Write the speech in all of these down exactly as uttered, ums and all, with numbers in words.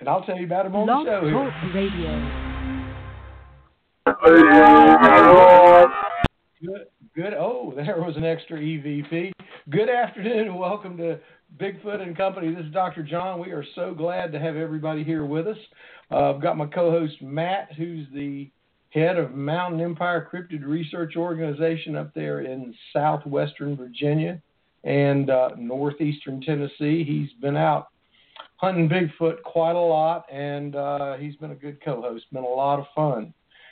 and I'll tell you about him on Blog the show here. Talk Radio. Good, good. Oh, there was an extra E V P. Good afternoon and welcome to Bigfoot and Company. This is Doctor John. We are so glad to have everybody here with us. Uh, I've got my co-host Matt, who's the head of Mountain Empire Cryptid Research Organization up there in southwestern Virginia and uh, northeastern Tennessee. He's been out hunting Bigfoot quite a lot, and uh, he's been a good co-host. Been a lot of fun.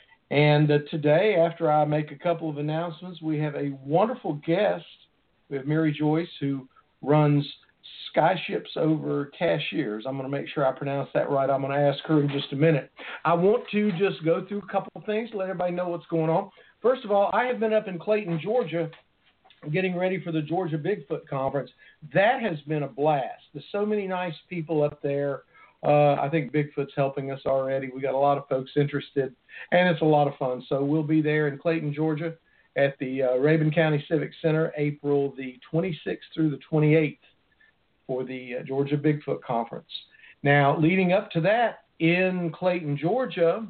And uh, today, after I make a couple of announcements, we have a wonderful guest. We have Mary Joyce, who runs Skyships Over Cashiers. I'm going to make sure I pronounce that right. I'm going to ask her in just a minute. I want to just go through a couple of things, let everybody know what's going on. First of all, I have been up in Clayton, Georgia, getting ready for the Georgia Bigfoot Conference. That has been a blast. There's so many nice people up there. Uh, I think Bigfoot's helping us already. We got a lot of folks interested, and it's a lot of fun. So we'll be there in Clayton, Georgia at the uh, Rabun County Civic Center, April the twenty-sixth through the twenty-eighth for the uh, Georgia Bigfoot Conference. Now, leading up to that, in Clayton, Georgia,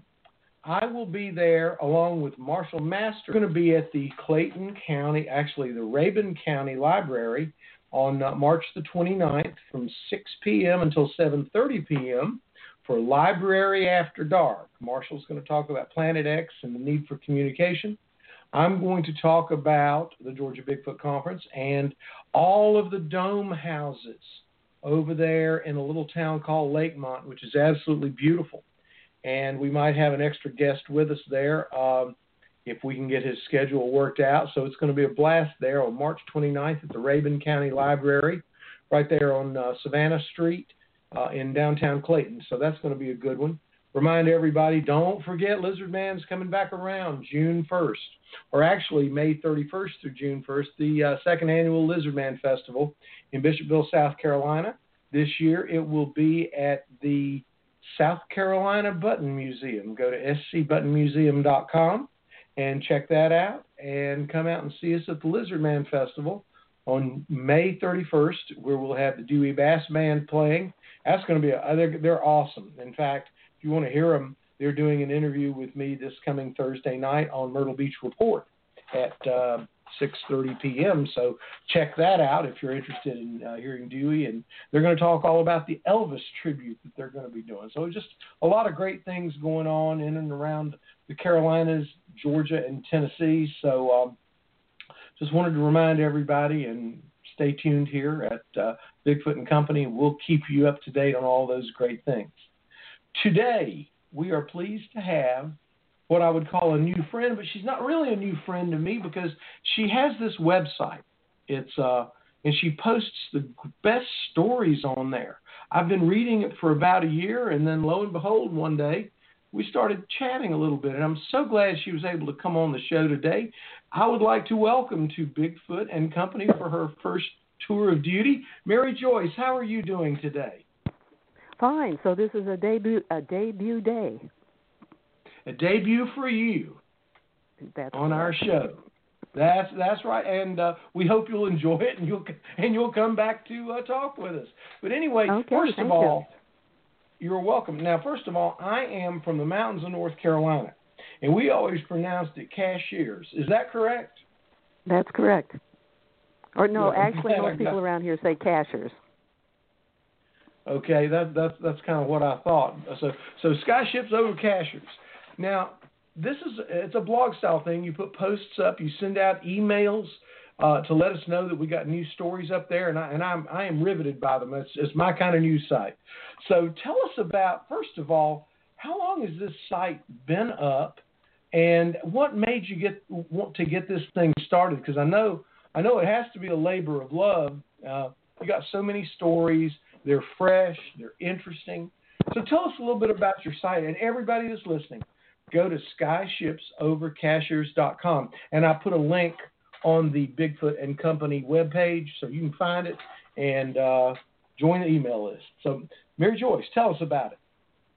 I will be there along with Marshall Master. We're going to be at the Clayton County, actually the Rabun County Library on uh, March the twenty-ninth from six p.m. until seven thirty p.m. for Library After Dark. Marshall's going to talk about Planet X and the need for communication. I'm going to talk about the Georgia Bigfoot Conference and all of the dome houses over there in a little town called Lakemont, which is absolutely beautiful. And we might have an extra guest with us there um, if we can get his schedule worked out. So it's going to be a blast there on March twenty-ninth at the Rabun County Library, right there on uh, Savannah Street uh, in downtown Clayton. So that's going to be a good one. Remind everybody, don't forget Lizard Man's coming back around June first, or actually May thirty-first through June first, the uh, second annual Lizard Man Festival in Bishopville, South Carolina. This year it will be at the South Carolina Button Museum. Go to s c button museum dot com and check that out, and come out and see us at the Lizard Man Festival on May thirty-first, where we'll have the Dewey Bass Band playing. That's going to be, a, they're, they're awesome. In fact, if you want to hear them, they're doing an interview with me this coming Thursday night on Myrtle Beach Report at uh, six thirty p.m. So check that out if you're interested in uh, hearing Dewey. And they're going to talk all about the Elvis tribute that they're going to be doing. So just a lot of great things going on in and around the Carolinas, Georgia, and Tennessee. So um, just wanted to remind everybody, and stay tuned here at uh, Bigfoot and Company. We'll keep you up to date on all those great things. Today, we are pleased to have what I would call a new friend, but she's not really a new friend to me because she has this website. It's uh, and she posts the best stories on there. I've been reading it for about a year, and then lo and behold, one day, we started chatting a little bit, and I'm so glad she was able to come on the show today. I would like to welcome to Bigfoot and Company for her first tour of duty, Mary Joyce. How are you doing today? Fine. So this is a debut, a debut day. A debut for you that's on right. our show. That's that's right, and uh, we hope you'll enjoy it, and you'll and you'll come back to uh, talk with us. But anyway, okay, first thank of all, you. you're welcome. Now, first of all, I am from the mountains of North Carolina, and we always pronounced it Cashiers. Is that correct? That's correct. Or no, Yeah, actually, yeah, most people yeah. around here say Cashers. Okay, that, that's that's kind of what I thought. So so Skyships Over Cashiers. Now, this is it's a blog style thing. You put posts up, you send out emails uh, to let us know that we got new stories up there, and I and I'm I am riveted by them. It's it's my kind of news site. So tell us about, first of all, how long has this site been up, and what made you get want to get this thing started? Because I know I know it has to be a labor of love. Uh, you got so many stories. They're fresh. They're interesting. So tell us a little bit about your site. And everybody that's listening, go to skyships over cashiers dot com. And I put a link on the Bigfoot and Company webpage so you can find it and uh, join the email list. So, Mary Joyce, tell us about it.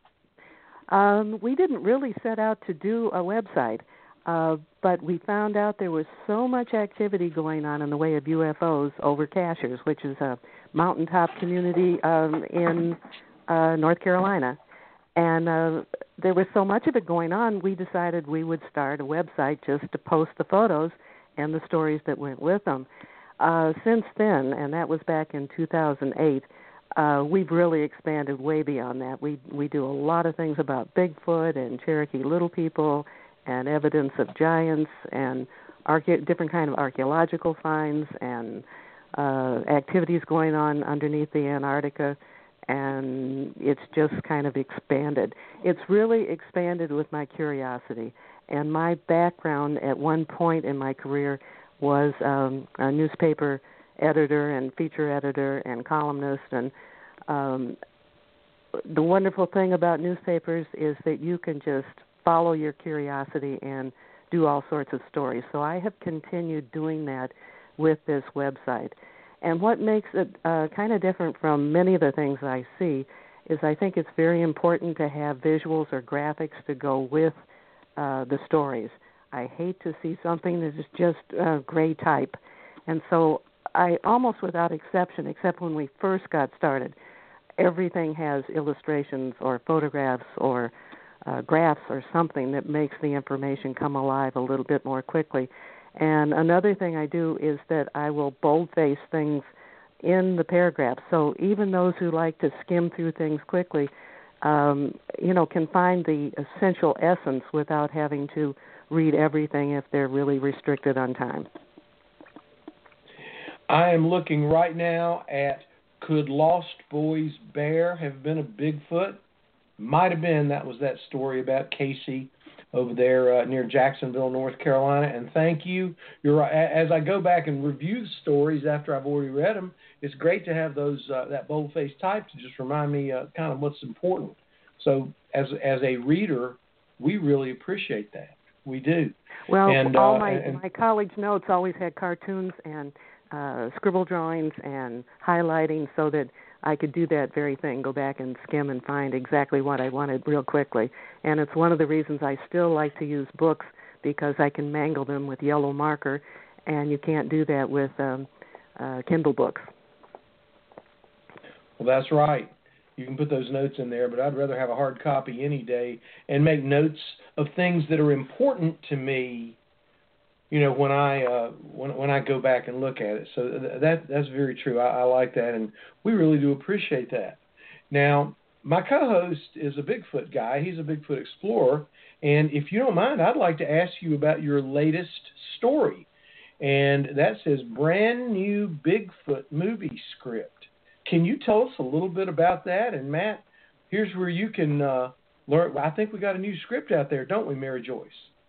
Um, we didn't really set out to do a website, uh, but we found out there was so much activity going on in the way of U F Os over Cashiers, which is a mountaintop community um, in uh, North Carolina. And uh, there was so much of it going on, we decided we would start a website just to post the photos and the stories that went with them. Uh, since then, and that was back in two thousand eight, uh, we've really expanded way beyond that. We we do a lot of things about Bigfoot and Cherokee Little People and evidence of giants and arche- different kind of archaeological finds and uh, activities going on underneath the Antarctica. And it's just kind of expanded. It's really expanded with my curiosity. And my background at one point in my career was um, a newspaper editor and feature editor and columnist. And um, the wonderful thing about newspapers is that you can just follow your curiosity and do all sorts of stories. So I have continued doing that with this website. And what makes it uh, kind of different from many of the things I see is I think it's very important to have visuals or graphics to go with uh, the stories. I hate to see something that is just uh, gray type. And so I almost without exception, except when we first got started, everything has illustrations or photographs or uh, graphs or something that makes the information come alive a little bit more quickly. And another thing I do is that I will boldface things in the paragraphs. So even those who like to skim through things quickly, um, you know, can find the essential essence without having to read everything if they're really restricted on time. I am looking right now at Could Lost Boys Bear Have Been a Bigfoot? Might have been. That was that story about Casey over there uh, near Jacksonville, North Carolina. And thank you. You're right. As I go back and review stories after I've already read them, it's great to have those uh, that boldface type to just remind me uh, kind of what's important. So as as a reader, we really appreciate that. We do. Well, and, all uh, my and, my college notes always had cartoons and uh, scribble drawings and highlighting so that I could do that very thing, go back and skim and find exactly what I wanted real quickly. And it's one of the reasons I still like to use books, because I can mangle them with yellow marker, and you can't do that with um, uh, Kindle books. Well, that's right. You can put those notes in there, but I'd rather have a hard copy any day and make notes of things that are important to me, you know, when I uh, when when I go back and look at it. So that that's very true. I, I like that, and we really do appreciate that. Now, my co-host is a Bigfoot guy. He's a Bigfoot explorer, and if you don't mind, I'd like to ask you about your latest story, and that says brand new Bigfoot movie script. Can you tell us a little bit about that? And Matt, here's where you can uh, learn. I think we got a new script out there, don't we, Mary Joyce?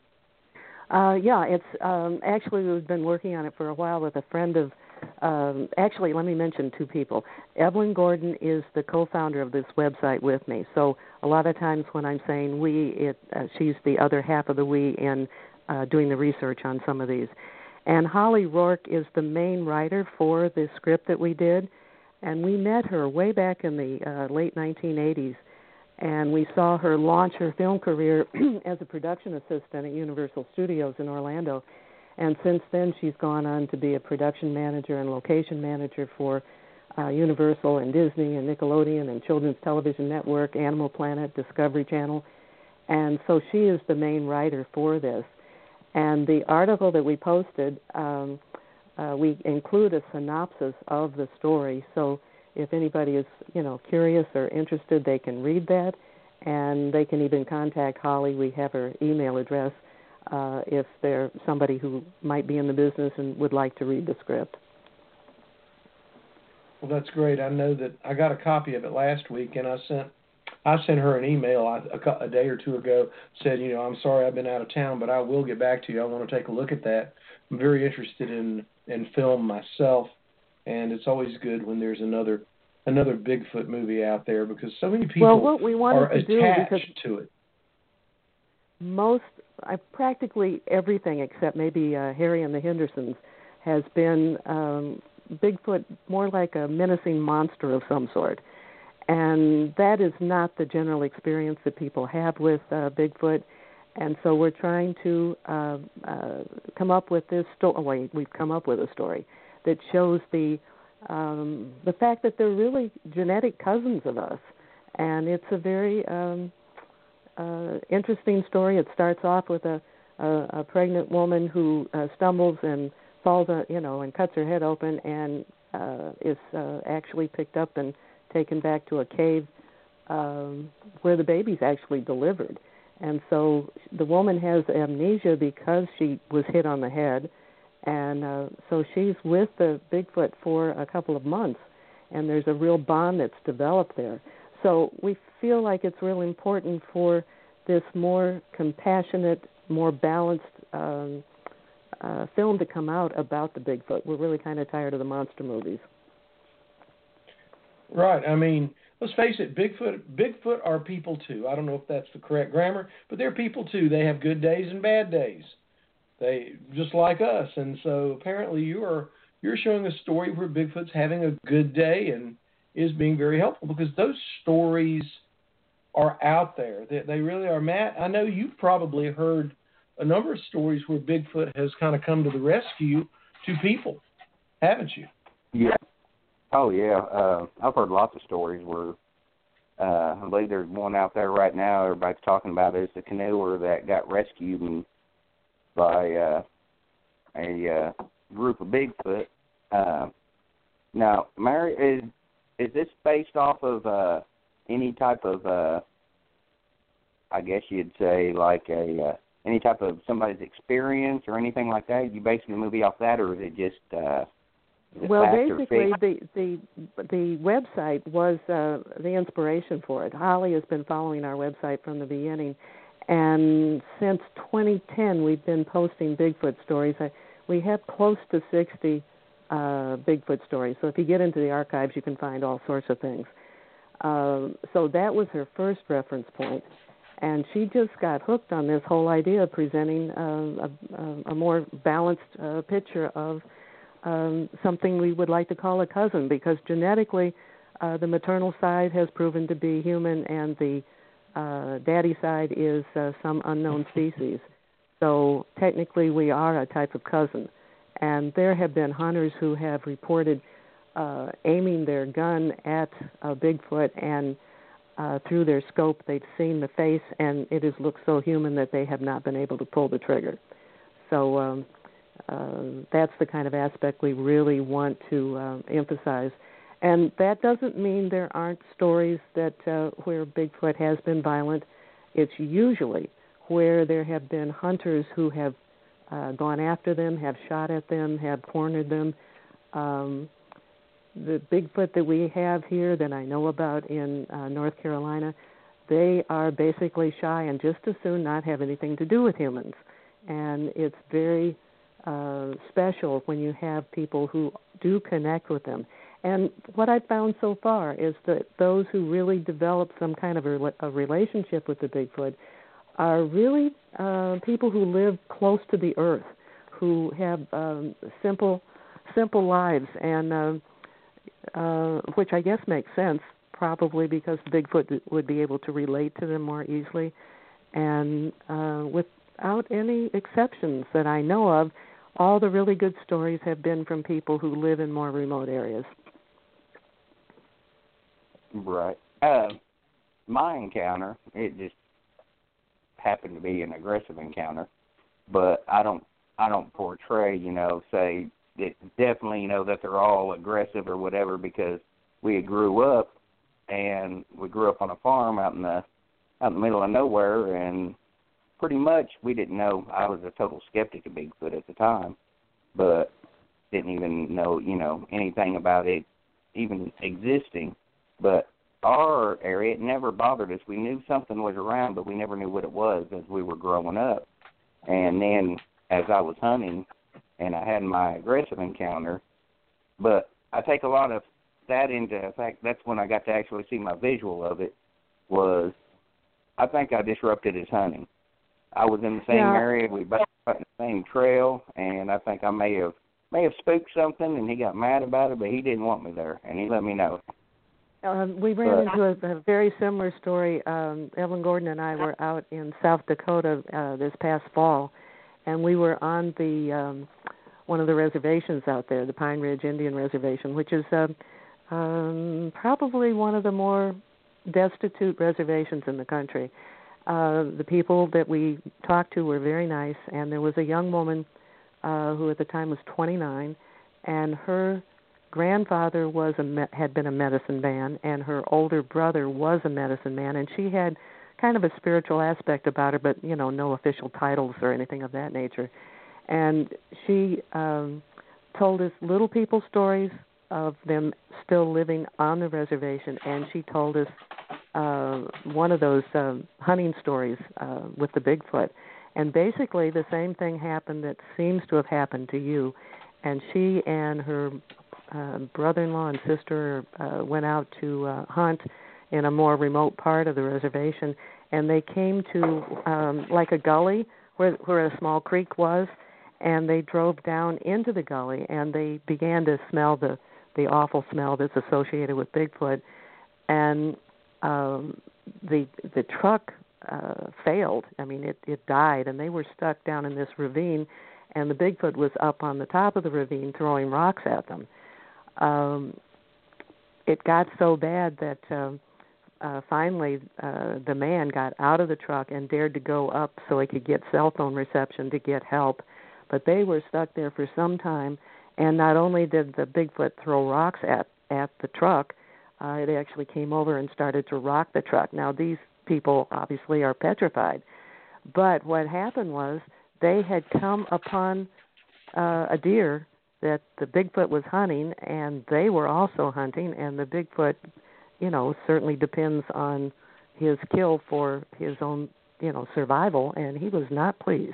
Uh, yeah, it's um, actually we've been working on it for a while with a friend of. Um, actually, let me mention two people. Evelyn Gordon is the co-founder of this website with me. So a lot of times when I'm saying we, it uh, she's the other half of the we in uh, doing the research on some of these. And Holly Rourke is the main writer for the script that we did, and we met her way back in the uh, late nineteen eighties. And we saw her launch her film career as a production assistant at Universal Studios in Orlando. And since then, she's gone on to be a production manager and location manager for uh, Universal and Disney and Nickelodeon and Children's Television Network, Animal Planet, Discovery Channel. And so she is the main writer for this. And the article that we posted, um, uh, we include a synopsis of the story. So if anybody is, you know, curious or interested, they can read that, and they can even contact Holly. We have her email address uh, if they're somebody who might be in the business and would like to read the script. Well, that's great. I know that I got a copy of it last week, and I sent I sent her an email a, a day or two ago. Said, you know, I'm sorry I've been out of town, but I will get back to you. I want to take a look at that. I'm very interested in in film myself. And it's always good when there's another another Bigfoot movie out there, because so many people well, what we wanted are to do, attached to it. Most, uh, practically everything except maybe uh, Harry and the Hendersons has been um, Bigfoot, more like a menacing monster of some sort. And that is not the general experience that people have with uh, Bigfoot. And so we're trying to uh, uh, come up with this story. Well, we've come up with a story that shows the um, the fact that they're really genetic cousins of us, And it's a very um, uh, interesting story. It starts off with a, a, a pregnant woman who uh, stumbles and falls, uh, you know, and cuts her head open, and uh, is uh, actually picked up and taken back to a cave um, where the baby's actually delivered. And so the woman has amnesia because she was hit on the head, and uh, so she's with the Bigfoot for a couple of months, and there's a real bond that's developed there. So we feel like it's really important for this more compassionate, more balanced um, uh, film to come out about the Bigfoot. We're really kind of tired of the monster movies. Right. I mean, let's face it, Bigfoot Bigfoot are people too. I don't know if that's the correct grammar, but they're people too. They have good days and bad days. They just like us. And so apparently you are you're showing a story where Bigfoot's having a good day and is being very helpful, because those stories are out there. They, they really are. Matt, I know you've probably heard a number of stories where Bigfoot has kind of come to the rescue to people, haven't you? Yeah. Oh, yeah. Uh, I've heard lots of stories where uh, I believe there's one out there right now everybody's talking about. Is the canoer that got rescued and by uh, a uh, group of Bigfoot. Uh, now, Mary, is is this based off of uh, any type of, uh, I guess you'd say, like a uh, any type of somebody's experience or anything like that? You basing the movie off that, or is it just uh, is it well, fact or basically, fiction? the the the website was uh, the inspiration for it. Holly has been following our website from the beginning, and since twenty ten, we've been posting Bigfoot stories. I, we have close to sixty uh, Bigfoot stories. So if you get into the archives, you can find all sorts of things. Um, so that was her first reference point, and she just got hooked on this whole idea of presenting uh, a, a more balanced uh, picture of um, something we would like to call a cousin, because genetically uh, the maternal side has proven to be human, and the uh, daddy side is uh, some unknown species. So technically we are a type of cousin, and there have been hunters who have reported Uh, aiming their gun at a Bigfoot, and uh, through their scope they've seen the face, and it has looked so human that they have not been able to pull the trigger. So um, uh, that's the kind of aspect we really want to uh, emphasize. And that doesn't mean there aren't stories that uh, where Bigfoot has been violent. It's usually where there have been hunters who have uh, gone after them, have shot at them, have cornered them. Um, The Bigfoot that we have here that I know about in uh, North Carolina, they are basically shy and just as soon not have anything to do with humans. And it's very uh, special when you have people who do connect with them. And what I've found so far is that those who really develop some kind of a, a relationship with the Bigfoot are really uh, people who live close to the earth, who have um, simple, simple lives, and uh, Uh, which I guess makes sense, probably because Bigfoot would be able to relate to them more easily. And uh, without any exceptions that I know of, all the really good stories have been from people who live in more remote areas. Right. Uh, my encounter, it just happened to be an aggressive encounter, but I don't, I don't portray, you know, say, it definitely, you know, that they're all aggressive or whatever, because we grew up and we grew up on a farm out in the out in the middle of nowhere, and pretty much we didn't know. I was a total skeptic of Bigfoot at the time, but didn't even know, you know, anything about it even existing. But our area, it never bothered us. We knew something was around, but we never knew what it was as we were growing up. And then as I was hunting, and I had my aggressive encounter, but I take a lot of that into effect. That's when I got to actually see my visual of it, was I think I disrupted his hunting. I was in the same yeah. area, we both went in the same trail, and I think I may have may have spooked something, and he got mad about it, but he didn't want me there, and he let me know. Um, we ran but, into a, a very similar story. Um, Evelyn Gordon and I were out in South Dakota uh, this past fall, and we were on the um, one of the reservations out there, the Pine Ridge Indian Reservation, which is uh, um, probably one of the more destitute reservations in the country. Uh, the people that we talked to were very nice, and there was a young woman uh, who at the time was twenty-nine, and her grandfather was a me- had been a medicine man, and her older brother was a medicine man, and she had kind of a spiritual aspect about her, but, you know, no official titles or anything of that nature. And she um, told us little people stories of them still living on the reservation, and she told us uh, one of those uh, hunting stories uh, with the Bigfoot. And basically the same thing happened that seems to have happened to you. And she and her uh, brother-in-law and sister uh, went out to uh, hunt in a more remote part of the reservation, and they came to um, like a gully where, where a small creek was, and they drove down into the gully, and they began to smell the, the awful smell that's associated with Bigfoot, and um, the the truck uh, failed. I mean, it, it died, and they were stuck down in this ravine, and the Bigfoot was up on the top of the ravine throwing rocks at them. Um, it got so bad that uh, uh, finally uh, the man got out of the truck and dared to go up so he could get cell phone reception to get help. But they were stuck there for some time, and not only did the Bigfoot throw rocks at, at the truck, uh, it actually came over and started to rock the truck. Now, these people obviously are petrified. But what happened was they had come upon uh, a deer that the Bigfoot was hunting, and they were also hunting, and the Bigfoot, you know, certainly depends on his kill for his own, you know, survival, and he was not pleased.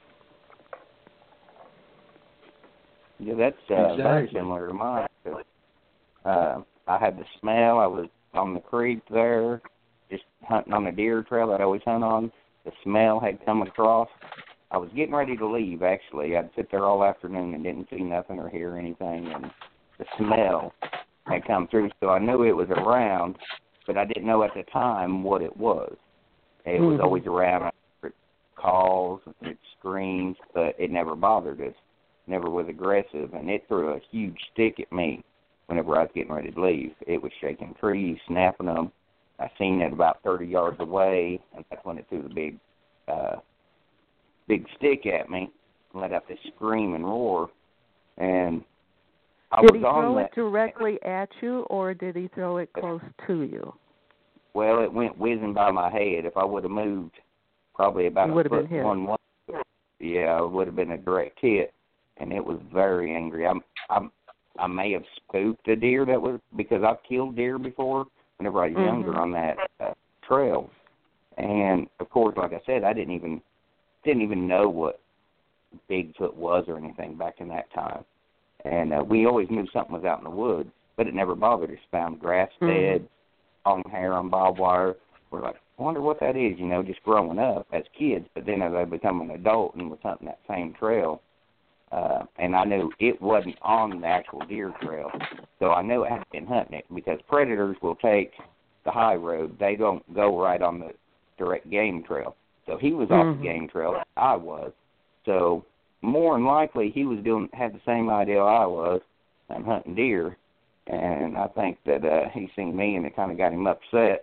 Yeah, that's uh, exactly. very similar to mine. Uh, I had the smell. I was on the creek there, just hunting on the deer trail that I always hunt on. The smell had come across. I was getting ready to leave, actually. I'd sit there all afternoon and didn't see nothing or hear anything, and the smell had come through, so I knew it was around, but I didn't know at the time what it was. It was mm-hmm. always around. It calls, it screams, but it never bothered us, never was aggressive, and it threw a huge stick at me whenever I was getting ready to leave. It was shaking trees, snapping them. I seen it about thirty yards away, and that's when it threw the big uh, big stick at me and let out this scream and roar. And I did was he on throw that. it directly at you, or did he throw it close to you? Well, it went whizzing by my head. If I would have moved probably about you a foot one, one, yeah, it would have been a direct hit. And it was very angry. I'm, I'm, I may have spooked a deer that was, because I've killed deer before whenever I was mm-hmm. younger on that uh, trail. And of course, like I said, I didn't even didn't even know what Bigfoot was or anything back in that time. And uh, we always knew something was out in the woods, but it never bothered us. Found grass fed, mm-hmm. long hair on barbed wire. We're like, I wonder what that is, you know, just growing up as kids. But then as I become an adult and was hunting that same trail, uh, and I knew it wasn't on the actual deer trail, so I knew I had been hunting it, because predators will take the high road. They don't go right on the direct game trail. So he was mm-hmm. off the game trail. I was. So more than likely he was doing had the same idea I was. I'm hunting deer, and I think that uh, he seen me and it kind of got him upset.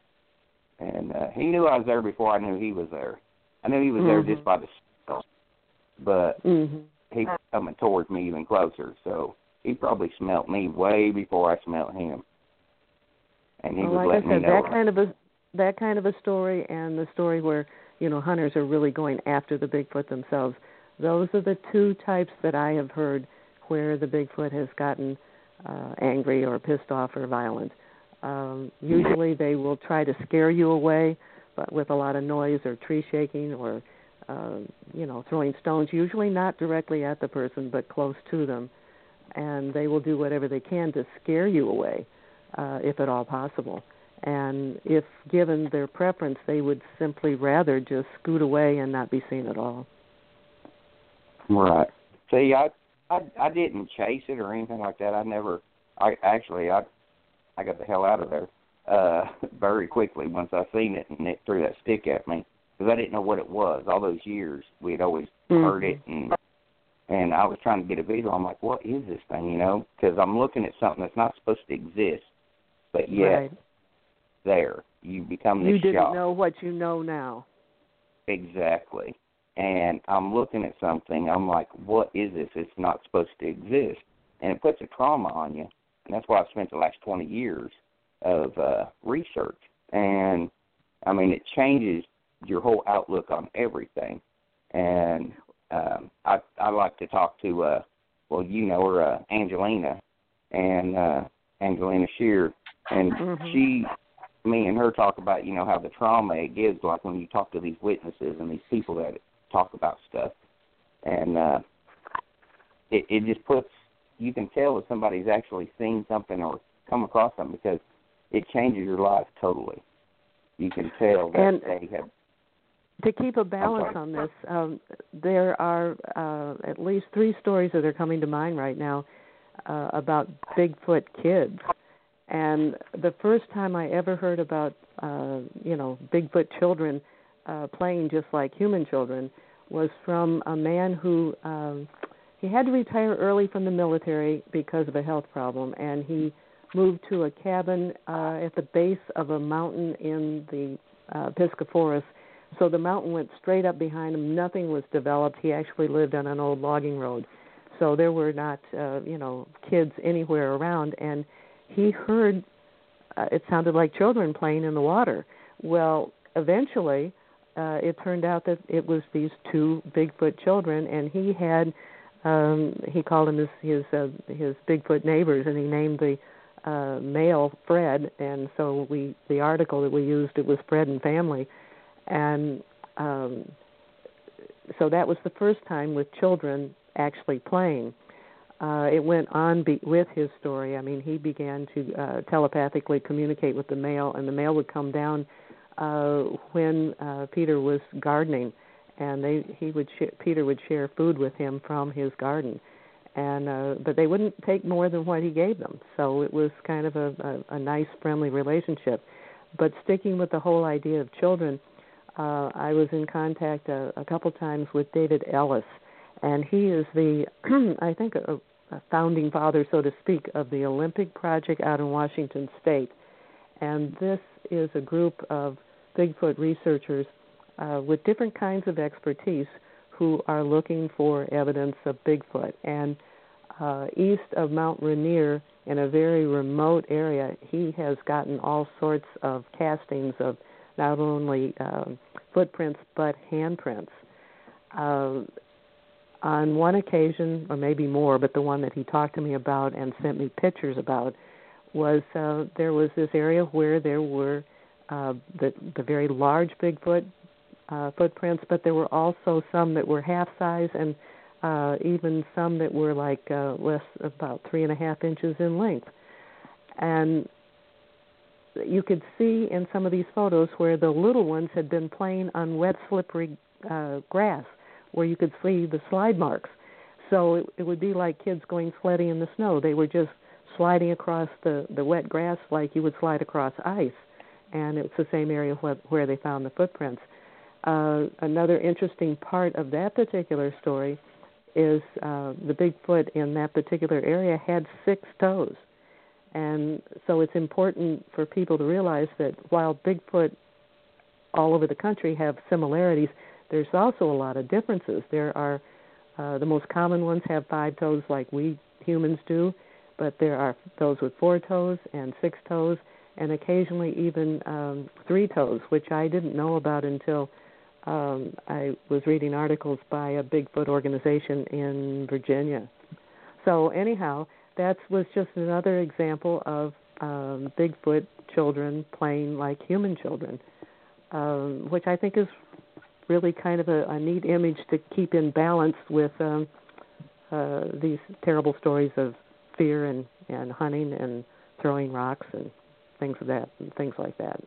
And uh, he knew I was there before I knew he was there. I knew he was mm-hmm. there just by the smell, but mm-hmm. he was coming towards me even closer. So he probably smelt me way before I smelt him. And he well, was like letting I said, me know. that kind of a that kind of a story, and the story where, you know, hunters are really going after the Bigfoot themselves. Those are the two types that I have heard where the Bigfoot has gotten uh, angry or pissed off or violent. Um, usually they will try to scare you away, but with a lot of noise or tree shaking or, uh, you know, throwing stones, usually not directly at the person but close to them. And they will do whatever they can to scare you away, uh, if at all possible. And if given their preference, they would simply rather just scoot away and not be seen at all. Right. See, I, I, I didn't chase it or anything like that. I never. I actually, I, I got the hell out of there uh, very quickly once I seen it, and it threw that stick at me because I didn't know what it was. All those years, we had always mm-hmm. heard it, and and I was trying to get a visual. I'm like, what is this thing, you know? Because I'm looking at something that's not supposed to exist, but yet. Right. there. You become this You didn't shock. know what you know now. Exactly. And I'm looking at something, I'm like, what is this? It's not supposed to exist. And it puts a trauma on you. And that's why I've spent the last twenty years of uh, research. And, I mean, it changes your whole outlook on everything. And um, I, I like to talk to, uh, well, you know her, uh, Angelina, and uh, Angelina Shear. And Mm-hmm. she, me and her talk about, you know, how the trauma it gives, like when you talk to these witnesses and these people that talk about stuff. And uh, it, it just puts, you can tell if somebody's actually seen something or come across something because it changes your life totally. You can tell that and they have. To keep a balance on this, um, there are uh, at least three stories that are coming to mind right now uh, about Bigfoot kids. And the first time I ever heard about, uh, you know, Bigfoot children uh, playing just like human children was from a man who um, he had to retire early from the military because of a health problem, and he moved to a cabin uh, at the base of a mountain in the uh, Pisgah Forest. So the mountain went straight up behind him. Nothing was developed. He actually lived on an old logging road. So there were not, uh, you know, kids anywhere around. And he heard, uh, it sounded like children playing in the water. Well, eventually, uh, it turned out that it was these two Bigfoot children, and he had, um, he called them his his, uh, his Bigfoot neighbors, and he named the uh, male Fred. And so we, the article that we used, it was Fred and Family. And um, so that was the first time with children actually playing. Uh, it went on be- with his story. I mean, he began to uh, telepathically communicate with the male, and the male would come down uh, when uh, Peter was gardening, and they he would sh- Peter would share food with him from his garden, and uh, but they wouldn't take more than what he gave them. So it was kind of a, a, a nice, friendly relationship. But sticking with the whole idea of children. Uh, I was in contact a, a couple times with David Ellis, and he is the, I think, a, a founding father, so to speak, of the Olympic Project out in Washington State. And this is a group of Bigfoot researchers uh, with different kinds of expertise who are looking for evidence of Bigfoot. And uh, east of Mount Rainier, in a very remote area, he has gotten all sorts of castings of not only um, footprints but handprints. Uh, on one occasion, or maybe more, but the one that he talked to me about and sent me pictures about, was uh, there was this area where there were uh, the, the very large Bigfoot uh, footprints, but there were also some that were half-size and uh, even some that were like uh, less, about three and a half inches in length. And you could see in some of these photos where the little ones had been playing on wet, slippery uh, grass, where you could see the slide marks. So it, it would be like kids going sledding in the snow. They were just sliding across the, the wet grass like you would slide across ice, and it's the same area where, where they found the footprints. Uh, another interesting part of that particular story is uh, the Bigfoot in that particular area had six toes. And so it's important for people to realize that while Bigfoot all over the country have similarities, there's also a lot of differences. There are, uh, the most common ones have five toes like we humans do, but there are those with four toes and six toes, and occasionally even um, three toes, which I didn't know about until um, I was reading articles by a Bigfoot organization in Virginia. So anyhow, that was just another example of um, Bigfoot children playing like human children, um, which I think is really kind of a, a neat image to keep in balance with um, uh, these terrible stories of fear and, and hunting and throwing rocks and things of that, and things like that.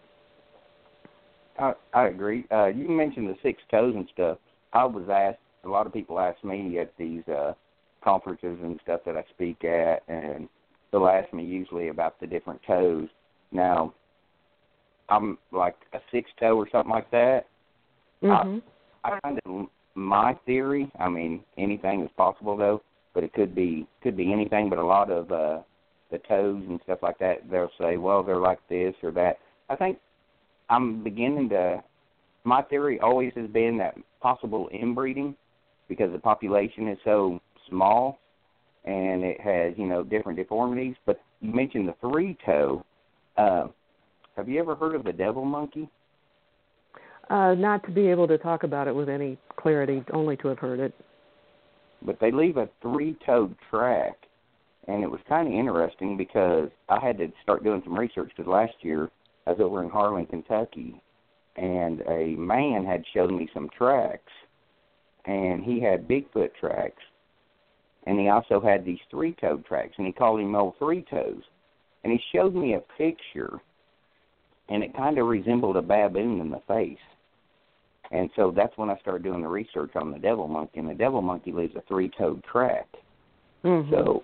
I, I agree. Uh, you mentioned the six toes and stuff. I was asked, a lot of people ask me at these uh, conferences and stuff that I speak at, and they'll ask me usually about the different toes. Now, I'm like a six toe or something like that. Mm-hmm. I, I kind of, my theory, I mean, anything is possible though, but it could be could be anything. But a lot of uh, the toes and stuff like that, they'll say, well, they're like this or that. I think I'm beginning to. My theory always has been that possible inbreeding, because the population is so small, and it has, you know, different deformities. But you mentioned the three-toe. Uh, have you ever heard of the devil monkey? Uh, not to be able to talk about it with any clarity, only to have heard it. But they leave a three-toed track, and it was kind of interesting because I had to start doing some research, because last year I was over in Harlan, Kentucky, and a man had shown me some tracks, and he had Bigfoot tracks, and he also had these three-toed tracks, and he called him old three-toes. And he showed me a picture, and it kind of resembled a baboon in the face. And so that's when I started doing the research on the devil monkey, and the devil monkey leaves a three-toed track. Mm-hmm. So,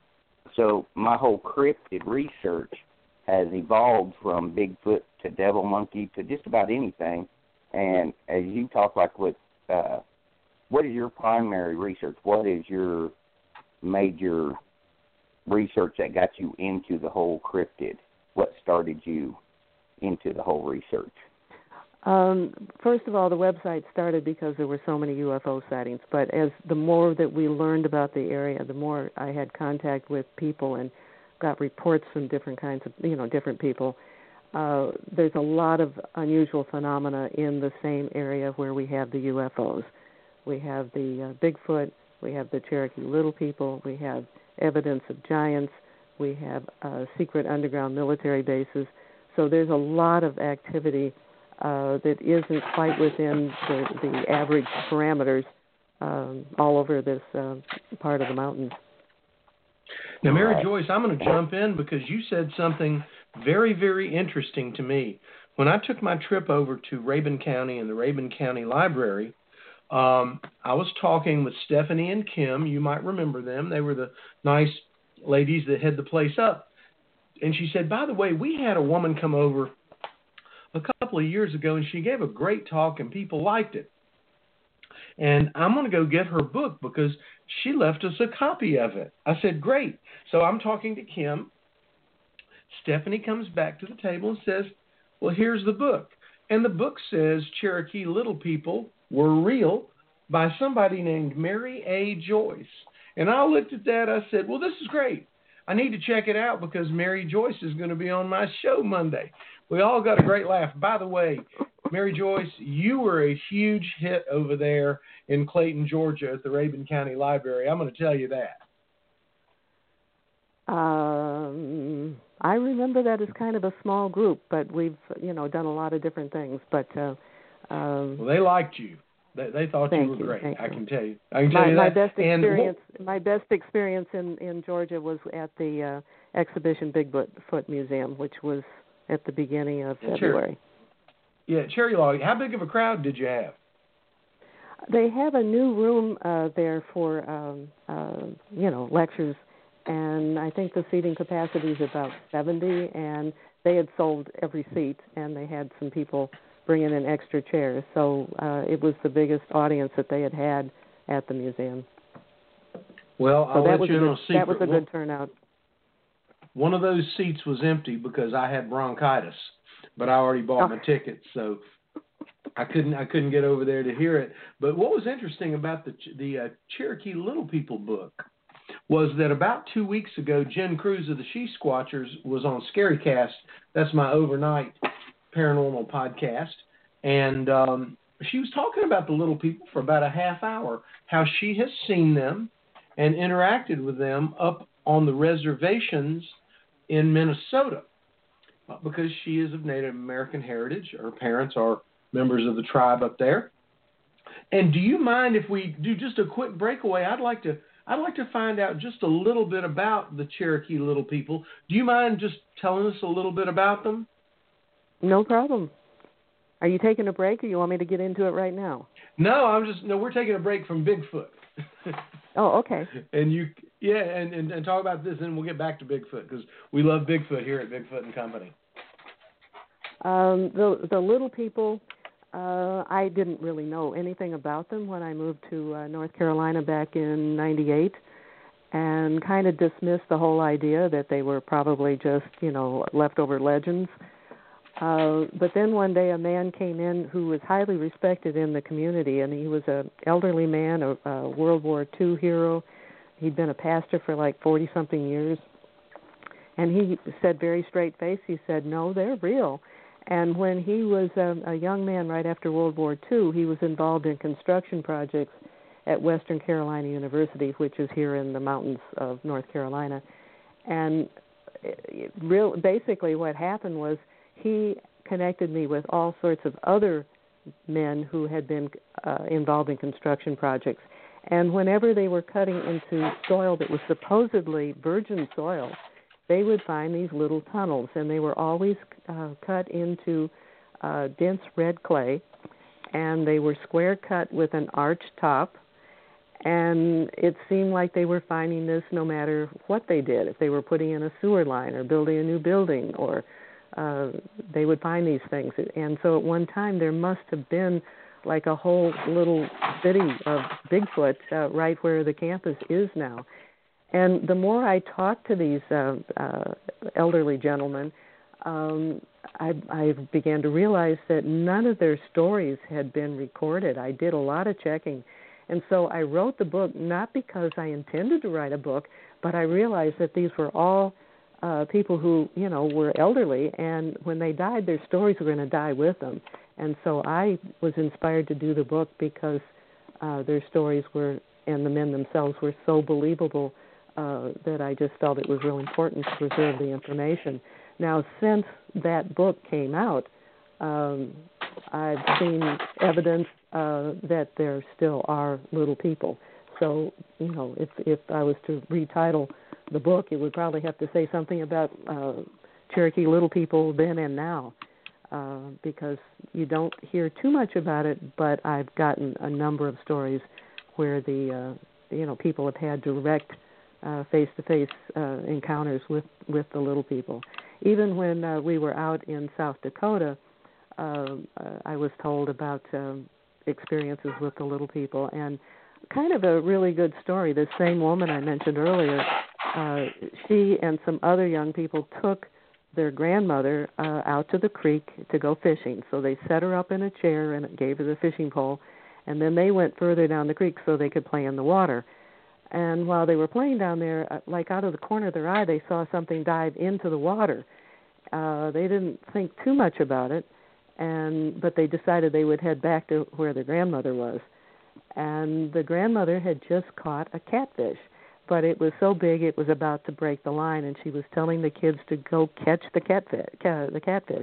so my whole cryptid research has evolved from Bigfoot to devil monkey to just about anything. And as you talk, like with, uh, what is your primary research? What is your major research that got you into the whole cryptid? What started you into the whole research? Um, first of all, the website started because there were so many U F O sightings. But as the more that we learned about the area, the more I had contact with people and got reports from different kinds of, you know, different people. Uh, there's a lot of unusual phenomena in the same area where we have the U F Os. We have the uh, Bigfoot, we have the Cherokee Little People, we have evidence of giants, we have uh, secret underground military bases. So there's a lot of activity uh, that isn't quite within the, the average parameters um, all over this uh, part of the mountains. Now, Mary Joyce, I'm going to jump in because you said something very, very interesting to me. When I took my trip over to Rabun County and the Rabun County Library, um, I was talking with Stephanie and Kim. You might remember them. They were the nice ladies that head the place up. And she said, by the way, we had a woman come over a couple of years ago, and she gave a great talk, and people liked it. And I'm going to go get her book because she left us a copy of it. I said, great. So I'm talking to Kim. Stephanie comes back to the table and says, well, here's the book. And the book says Cherokee Little People Were Real by somebody named Mary A. Joyce. And I looked at that. I said, well, this is great. I need to check it out because Mary Joyce is going to be on my show Monday. We all got a great laugh. By the way, Mary Joyce, you were a huge hit over there in Clayton, Georgia at the Rabun County Library. I'm going to tell you that. Um, I remember that as kind of a small group, but we've, you know, done a lot of different things. But uh, um, well, they liked you. They, they thought you were you, great. I you. can tell you. I can tell my, you my that. best experience, and, my best experience in, in Georgia was at the uh, exhibition Bigfoot Foot Museum, which was at the beginning of yeah, February. Cherry, yeah, Cherry Log. How big of a crowd did you have? They have a new room uh, there for, um, uh, you know, lectures, and I think the seating capacity is about seventy, and they had sold every seat, and they had some people bringing in extra chairs, so uh, it was the biggest audience that they had had at the museum. Well, so I'll that let was you a know good, a secret. That was a good turnout. One of those seats was empty because I had bronchitis, but I already bought oh. my ticket, so I couldn't I couldn't get over there to hear it. But what was interesting about the the uh, Cherokee Little People book was that about two weeks ago, Jen Cruz of the She Squatchers was on Scarycast. That's my overnight paranormal podcast, and um, she was talking about the little people for about a half hour, how she has seen them and interacted with them up on the reservations in Minnesota uh, because she is of Native American heritage. Her parents are members of the tribe up there. And do you mind if we do just a quick breakaway? I'd like to I'd like to find out just a little bit about the Cherokee Little People. Do you mind just telling us a little bit about them? No problem. Are you taking a break, or you want me to get into it right now? No, I'm just no. We're taking a break from Bigfoot. Oh, okay. And you, yeah, and, and, and talk about this, and we'll get back to Bigfoot because we love Bigfoot here at Bigfoot and Company. Um, the the little people, uh, I didn't really know anything about them when I moved to uh, North Carolina back in ninety-eight, and kind of dismissed the whole idea that they were probably just, you know, leftover legends. Uh, but then one day a man came in who was highly respected in the community, and he was an elderly man, a, a World War Two hero. He'd been a pastor for like forty-something years. And he said very straight-faced, he said, no, they're real. And when he was a, a young man right after World War Two, he was involved in construction projects at Western Carolina University, which is here in the mountains of North Carolina. And it, it real, basically what happened was he connected me with all sorts of other men who had been uh, involved in construction projects. And whenever they were cutting into soil that was supposedly virgin soil, they would find these little tunnels, and they were always uh, cut into uh, dense red clay, and they were square cut with an arched top, and it seemed like they were finding this no matter what they did. If they were putting in a sewer line or building a new building, or uh, they would find these things. And so at one time there must have been like a whole little city of Bigfoot uh, right where the campus is now. And the more I talked to these uh, uh, elderly gentlemen, um, I, I began to realize that none of their stories had been recorded. I did a lot of checking. And so I wrote the book not because I intended to write a book, but I realized that these were all uh, people who, you know, were elderly, and when they died, their stories were going to die with them. And so I was inspired to do the book because uh, their stories were, and the men themselves were so believable uh, that I just felt it was real important to preserve the information. Now, since that book came out, um, I've seen evidence uh, that there still are little people. So, you know, if if I was to retitle the book, it would probably have to say something about uh, Cherokee little people then and now, uh, because you don't hear too much about it, but I've gotten a number of stories where the, uh, you know, people have had direct uh, face-to-face uh, encounters with, with the little people. Even when uh, we were out in South Dakota, uh, I was told about um, experiences with the little people, and kind of a really good story. This same woman I mentioned earlier, uh, she and some other young people took their grandmother uh, out to the creek to go fishing. So they set her up in a chair and gave her the fishing pole, and then they went further down the creek so they could play in the water. And while they were playing down there, like out of the corner of their eye, they saw something dive into the water. Uh, they didn't think too much about it, and but they decided they would head back to where their grandmother was. And the grandmother had just caught a catfish, but it was so big it was about to break the line, and she was telling the kids to go catch the catfish. The catfish.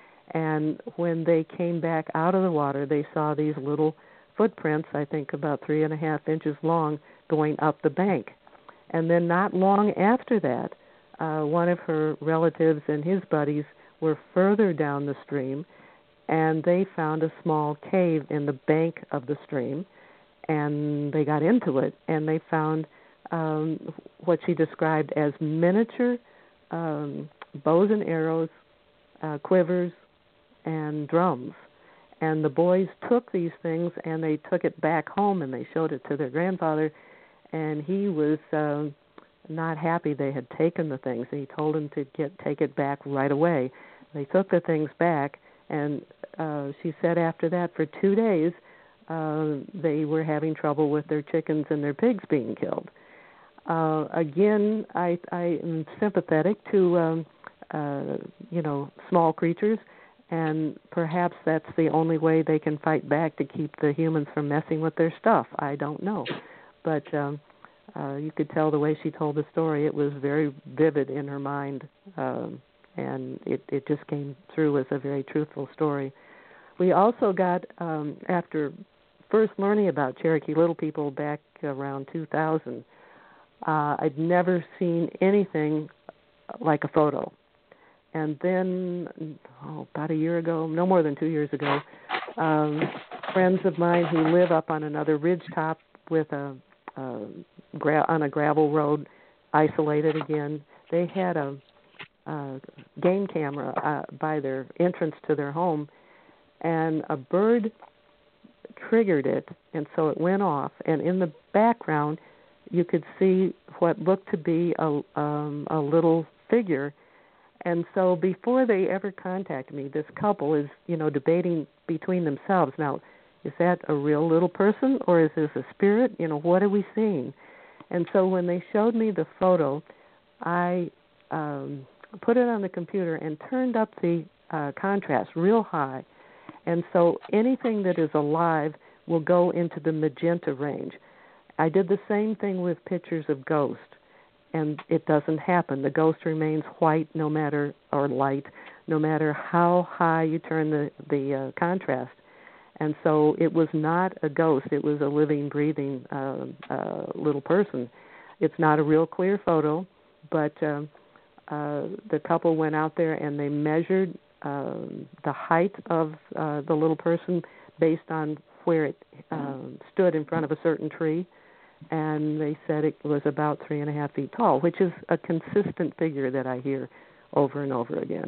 And when they came back out of the water, they saw these little footprints, I think about three and a half inches long, going up the bank. And then not long after that, uh, one of her relatives and his buddies were further down the stream, and they found a small cave in the bank of the stream, and they got into it, and they found um, what she described as miniature um, bows and arrows, uh, quivers, and drums. And the boys took these things, and they took it back home, and they showed it to their grandfather, and he was uh, not happy they had taken the things. He told them to get take it back right away. They took the things back, and uh, she said after that, for two days, uh, they were having trouble with their chickens and their pigs being killed. Uh, again, I, I am sympathetic to, um, uh, you know, small creatures, and perhaps that's the only way they can fight back to keep the humans from messing with their stuff. I don't know. But um, uh, you could tell the way she told the story, it was very vivid in her mind, um, and it, it just came through as a very truthful story. We also got, um, after first learning about Cherokee Little People back around two thousand, uh, I'd never seen anything like a photo. And then, oh, about a year ago, no more than two years ago, um, friends of mine who live up on another ridge top with a, a gra- on a gravel road, isolated again, they had a, a game camera uh, by their entrance to their home, and a bird triggered it, and so it went off. And in the background, you could see what looked to be a, um, a little figure And so before they ever contacted me, this couple is, you know, debating between themselves. Now, is that a real little person or is this a spirit? You know, what are we seeing? And so when they showed me the photo, I um, put it on the computer and turned up the uh, contrast real high. And so anything that is alive will go into the magenta range. I did the same thing with pictures of ghosts, and it doesn't happen. The ghost remains white no matter, or light, no matter how high you turn the, the uh, contrast. And so it was not a ghost. It was a living, breathing uh, uh, little person. It's not a real clear photo, but um, uh, the couple went out there and they measured um, the height of uh, the little person based on where it um, stood in front of a certain tree. And they said it was about three and a half feet tall, which is a consistent figure that I hear over and over again.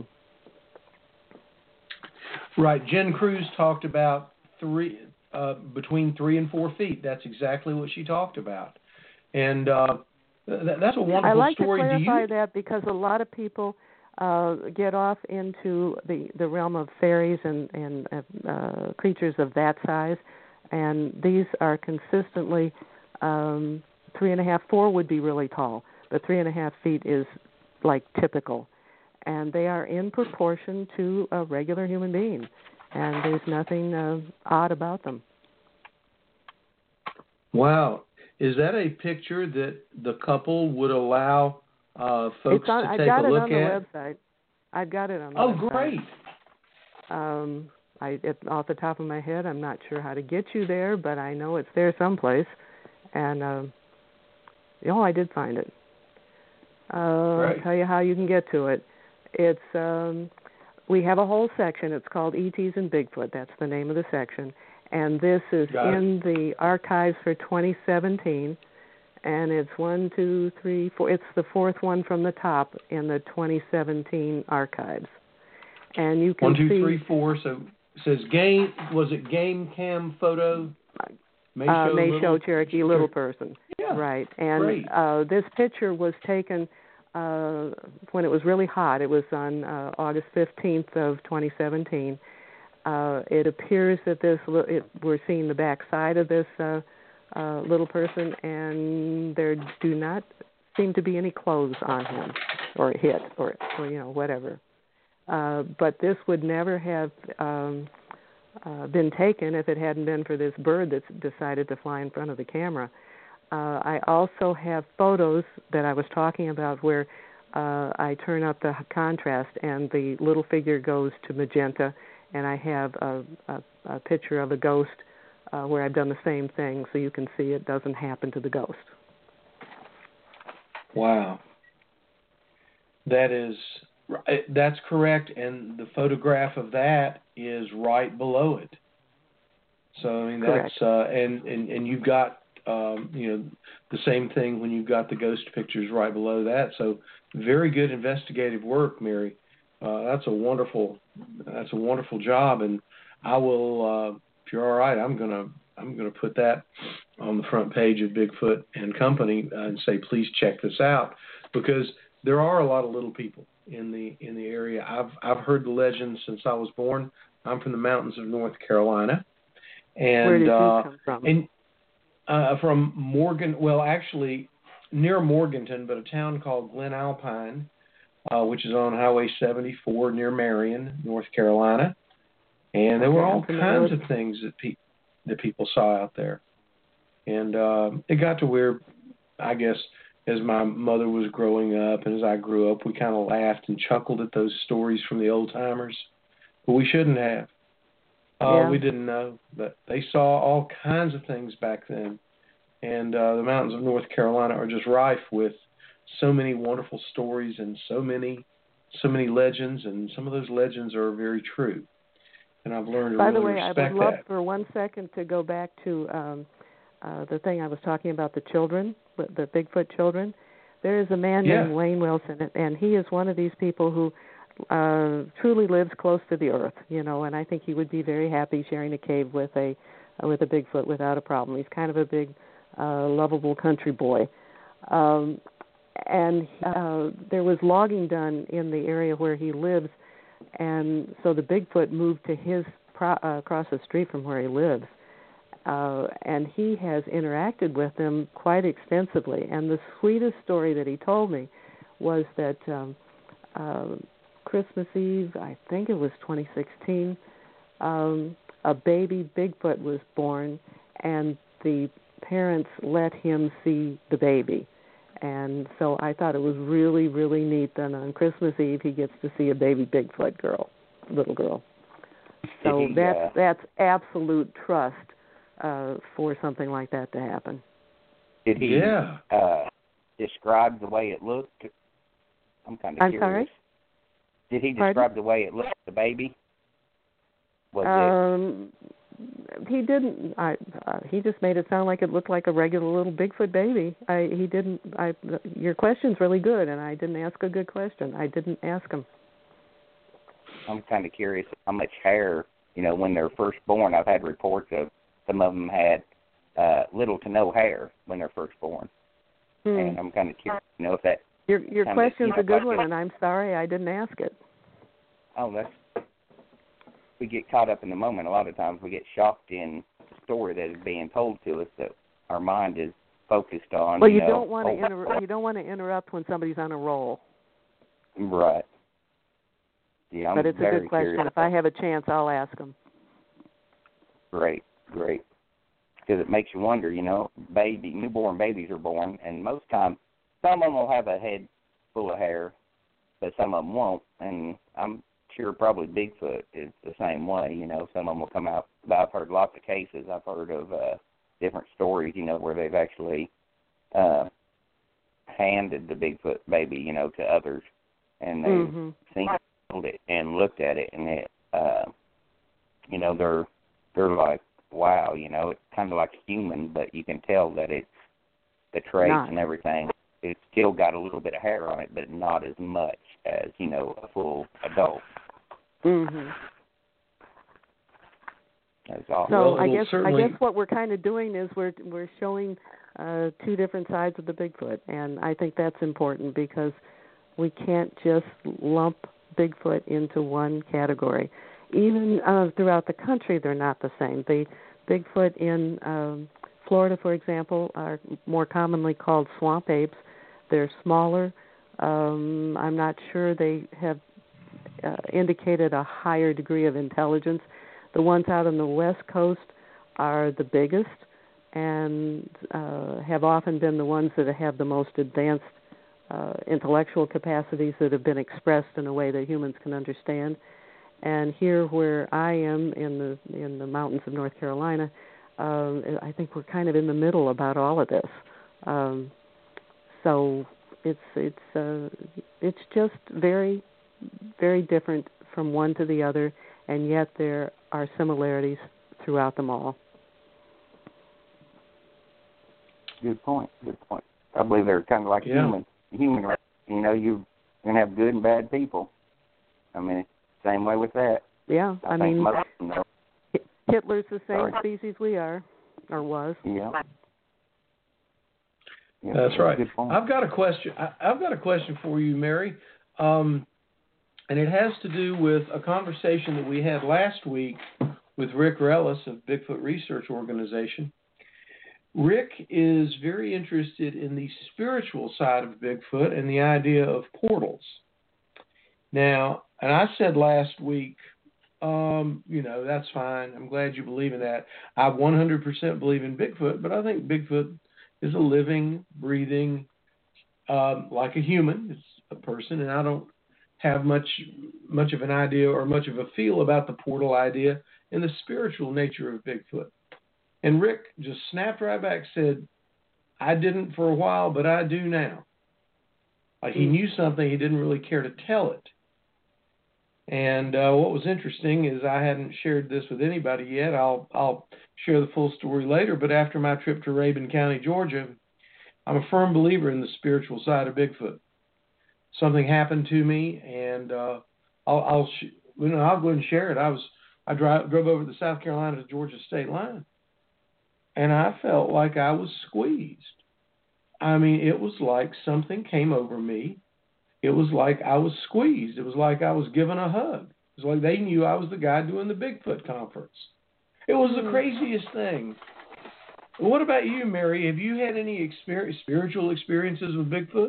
Right. Jen Cruz talked about three uh, between three and four feet. That's exactly what she talked about, and uh, th- that's a wonderful I like story. to clarify you... that because a lot of people uh, get off into the, the realm of fairies and and uh, creatures of that size, and these are consistently um, three and a half. Four would be really tall, but three and a half feet is like typical, and they are in proportion to a regular human being. And there's nothing uh, odd about them. Wow. Is that a picture that the couple would allow uh, folks it's on, to I've take got a it look on the at? website. I've got it on the oh, website. Oh, great. Um, I, it, off the top of my head, I'm not sure how to get you there, but I know it's there someplace. And, um, oh, I did find it. Uh, I'll tell you how you can get to it. It's... Um, We have a whole section. It's called E Ts and Bigfoot. That's the name of the section. And this is Got in it. the archives for twenty seventeen. And it's one, two, three, four. It's the fourth one from the top in the twenty seventeen archives. And you can one, two, see, three, four. So it says game. Was it game cam photo? May uh, show, may little, show Cherokee little person. Yeah. Right. And great. Uh, this picture was taken Uh, when it was really hot. It was on uh, August fifteenth of twenty seventeen. Uh, it appears that this it, we're seeing the back side of this uh, uh, little person, and there do not seem to be any clothes on him, or hit, or, or you know whatever. Uh, but this would never have um, uh, been taken if it hadn't been for this bird that's decided to fly in front of the camera. Uh, I also have photos that I was talking about where uh, I turn up the contrast and the little figure goes to magenta, and I have a, a, a picture of a ghost uh, where I've done the same thing, so you can see it doesn't happen to the ghost. Wow. That is, that's correct, and the photograph of that is right below it. So, I mean, that's, uh, and, and, and you've got, Um, you know, the same thing when you've got the ghost pictures right below that. So very good investigative work, Mary. Uh, that's a wonderful, that's a wonderful job. And I will, uh, if you're all right, I'm gonna, I'm gonna put that on the front page of Bigfoot and Company and say, please check this out, because there are a lot of little people in the in the area. I've I've heard the legends since I was born. I'm from the mountains of North Carolina, and where did you uh, come from? And, Uh, from Morgan, well, actually near Morganton, but a town called Glen Alpine, uh, which is on Highway seventy-four near Marion, North Carolina. And there okay, were all kinds of things that, pe- that people saw out there. And uh, it got to where, I guess, as my mother was growing up and as I grew up, we kind of laughed and chuckled at those stories from the old timers. But we shouldn't have. Uh, yeah. We didn't know, but they saw all kinds of things back then. And uh, the mountains of North Carolina are just rife with so many wonderful stories and so many, so many legends, and some of those legends are very true. And I've learned to By really the way, respect I would love that. for one second to go back to um, uh, the thing I was talking about, the children, the Bigfoot children. There is a man yeah. named Wayne Wilson, and he is one of these people who Uh, truly lives close to the earth, you know, and I think he would be very happy sharing a cave with a uh, with a Bigfoot without a problem. He's kind of a big, uh, lovable country boy. Um, and uh, there was logging done in the area where he lives, and so the Bigfoot moved to his pro- uh, across the street from where he lives, uh, and he has interacted with them quite extensively. And the sweetest story that he told me was that um, uh, Christmas Eve, I think it was twenty sixteen, um, a baby Bigfoot was born, and the parents let him see the baby. And so I thought it was really, really neat that on Christmas Eve he gets to see a baby Bigfoot girl, little girl. So he, that's uh, that's absolute trust uh, for something like that to happen. Did he Yeah. uh, describe the way it looked? I'm kind of I'm curious. sorry? Did he Pardon? describe the way it looked, the baby? Was Um, he didn't. I. Uh, he just made it sound like it looked like a regular little Bigfoot baby. I. He didn't. I. Your question's really good, and I didn't ask a good question. I didn't ask him. it? I'm kind of curious how much hair, you know, when they're first born. I've had reports of some of them had uh, little to no hair when they're first born, Hmm. and I'm kind of curious, you know, if that. Your Your kind of, question's you know, a good like one, and I'm sorry I didn't ask it. Oh, that's. We get caught up in the moment. A lot of times we get shocked in the story that is being told to us that our mind is focused on. Well, you, you know, don't want to oh, inter- you don't want to interrupt when somebody's on a roll. Right. Yeah, I'm But it's a very good question. curious. If I have a chance, I'll ask them. Great, great. Because it makes you wonder, you know, baby, newborn babies are born, and most times some of them will have a head full of hair, but some of them won't. And I'm sure probably Bigfoot is the same way, you know. Some of them will come out. I've heard lots of cases. I've heard of uh, different stories, you know, where they've actually uh, handed the Bigfoot baby, you know, to others, and they've Mm-hmm. seen it and looked at it, and it, uh, you know, they're they're like, wow, you know, it's kind of like human, but you can tell that it's the traits Not. and everything. It's still got a little bit of hair on it, but not as much as, you know, a full adult. Mm-hmm. That's awesome. So Well, I it'll guess certainly- I guess what we're kind of doing is we're we're showing uh, two different sides of the Bigfoot, and I think that's important because we can't just lump Bigfoot into one category. Even uh, throughout the country, they're not the same. The Bigfoot in um, Florida, for example, are more commonly called swamp apes. They're smaller. Um, I'm not sure they have uh, indicated a higher degree of intelligence. The ones out on the West Coast are the biggest and uh, have often been the ones that have the most advanced uh, intellectual capacities that have been expressed in a way that humans can understand. And here, where I am in the in the mountains of North Carolina, um, I think we're kind of in the middle about all of this. Um, so it's it's uh, it's just very very different from one to the other, and yet there are similarities throughout them all. Good point. Good point. I believe they're kind of like Yeah. human. Human, race. You know, you're gonna have good and bad people. I mean, it's the same way with that. Yeah, I, I think mean, most of them, though, Hitler's the same Sorry. species we are, or was. yeah. Yeah, That's right. Good point. I've got a question. I, I've got a question for you, Mary, um, and it has to do with a conversation that we had last week with Rick Rellis of Bigfoot Research Organization. Rick is very interested in the spiritual side of Bigfoot and the idea of portals. Now, and I said last week, um, you know, that's fine. I'm glad you believe in that. I one hundred percent believe in Bigfoot, but I think Bigfoot is a living, breathing, um, like a human. It's a person, and I don't have much much of an idea or much of a feel about the portal idea and the spiritual nature of Bigfoot. And Rick just snapped right back and said, I didn't for a while, but I do now. Like he knew something, he didn't really care to tell it. And uh, what was interesting is I hadn't shared this with anybody yet. I'll I'll share the full story later. But after my trip to Rabun County, Georgia, I'm a firm believer in the spiritual side of Bigfoot. Something happened to me, and uh, I'll I'll, sh- you know, I'll go ahead and share it. I was I drive, drove over the South Carolina to Georgia state line, and I felt like I was squeezed. I mean, it was like something came over me. It was like I was squeezed. It was like I was given a hug. It was like they knew I was the guy doing the Bigfoot conference. It was the craziest thing. What about you, Mary? Have you had any experience, spiritual experiences with Bigfoot?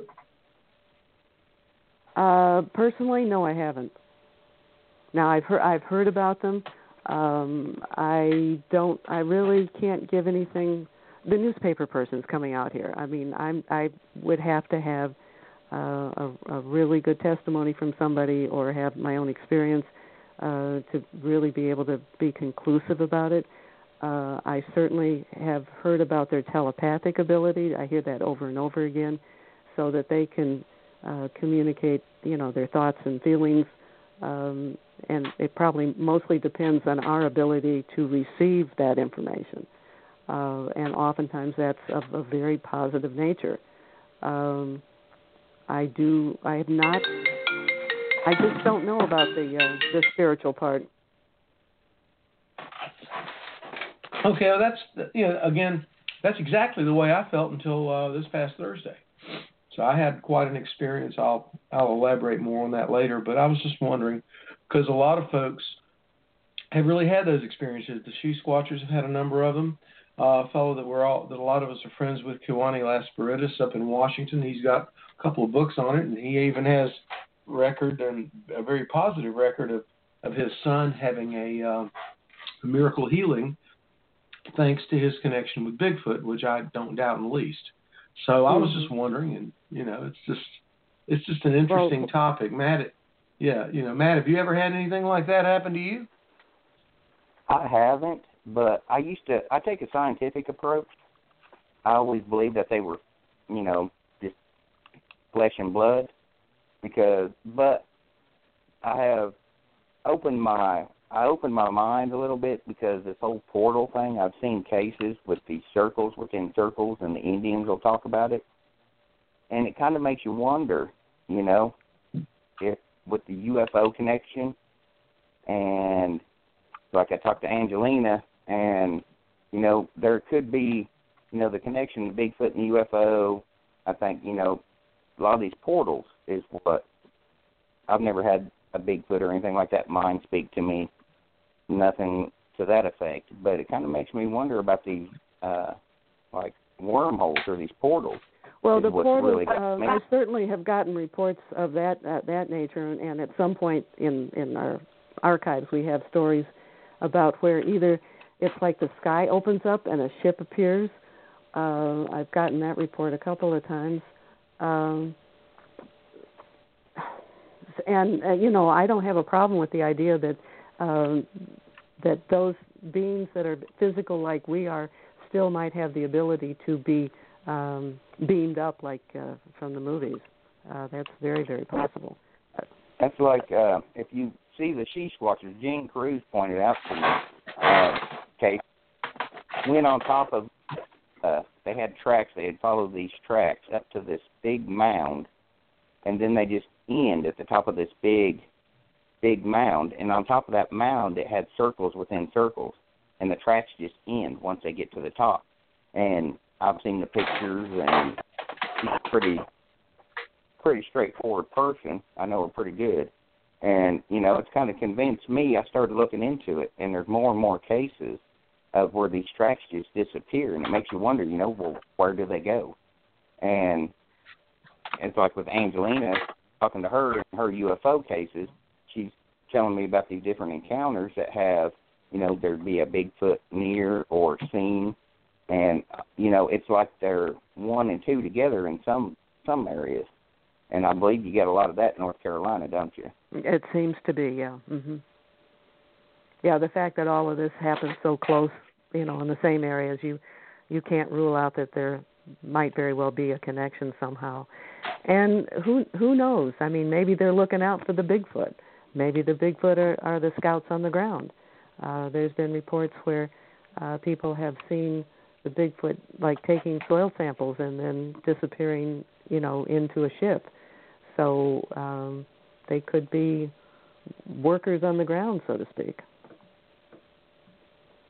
Uh, personally, no, I haven't. Now I've heard I've heard about them. Um, I don't. I really can't give anything. The newspaper person's coming out here. I mean, I'm. I would have to have uh, a, a really good testimony from somebody, or have my own experience uh, to really be able to be conclusive about it. Uh, I certainly have heard about their telepathic ability. I hear that over and over again, so that they can uh, communicate, you know, their thoughts and feelings. Um, and it probably mostly depends on our ability to receive that information. Uh, and oftentimes that's of a very positive nature. Um, I do. I have not. I just don't know about the uh, the spiritual part. Okay, well that's you know again that's exactly the way I felt until uh, this past Thursday. So I had quite an experience. I'll I'll elaborate more on that later. But I was just wondering because a lot of folks have really had those experiences. The She Squatchers have had a number of them. Uh, a fellow that we're all that a lot of us are friends with, Kiwani Lasparitis, up in Washington. He's got a couple of books on it, and he even has record and a very positive record of, of his son having a, uh, a miracle healing thanks to his connection with Bigfoot, which I don't doubt in the least. So I was just wondering, and you know, it's just it's just an interesting well, topic, Matt. Yeah, you know, Matt, have you ever had anything like that happen to you? I haven't, but I used to. I take a scientific approach. I always believed that they were, you know, just flesh and blood, because. But I have opened my I opened my mind a little bit because this whole portal thing. I've seen cases with these circles within circles, and the Indians will talk about it, and it kind of makes you wonder, you know, if with the U F O connection, and like I talked to Angelina, and you know, there could be, you know, the connection to Bigfoot and U F O. I think, you know, a lot of these portals is what I've never had a Bigfoot or anything like that mind speak to me. Nothing to that effect, but it kind of makes me wonder about these, uh, like wormholes or these portals. Well, the portals, really uh, I certainly have gotten reports of that uh, that nature, and, and at some point in, in our archives we have stories about where either it's like the sky opens up and a ship appears. Uh, I've gotten that report a couple of times. Um, and, uh, you know, I don't have a problem with the idea that um, that those beings that are physical like we are still might have the ability to be um, beamed up like uh, from the movies. Uh, that's very, very possible. That's like uh, if you see the She Squatchers, Gene Cruz pointed out to me, uh, okay, went on top of, uh, they had tracks, they had followed these tracks up to this big mound, and then they just end at the top of this big, big mound, and on top of that mound it had circles within circles, and the tracks just end once they get to the top. And I've seen the pictures, and he's a pretty, pretty straightforward person. I know her pretty good. And, you know, it's kind of convinced me. I started looking into it, and there's more and more cases of where these tracks just disappear, and it makes you wonder, you know, well, where do they go? And it's like with Angelina, talking to her in her U F O cases, she's telling me about these different encounters that have, you know, there'd be a Bigfoot near or seen, and, you know, it's like they're one and two together in some some areas. And I believe you get a lot of that in North Carolina, don't you? It seems to be, yeah. Mm-hmm. Yeah, the fact that all of this happens so close, you know, in the same areas, you you can't rule out that there might very well be a connection somehow. And who who knows? I mean, maybe they're looking out for the Bigfoot. Maybe the Bigfoot are, are the scouts on the ground. Uh, there's been reports where uh, people have seen the Bigfoot, like, taking soil samples and then disappearing, you know, into a ship. So um, they could be workers on the ground, so to speak.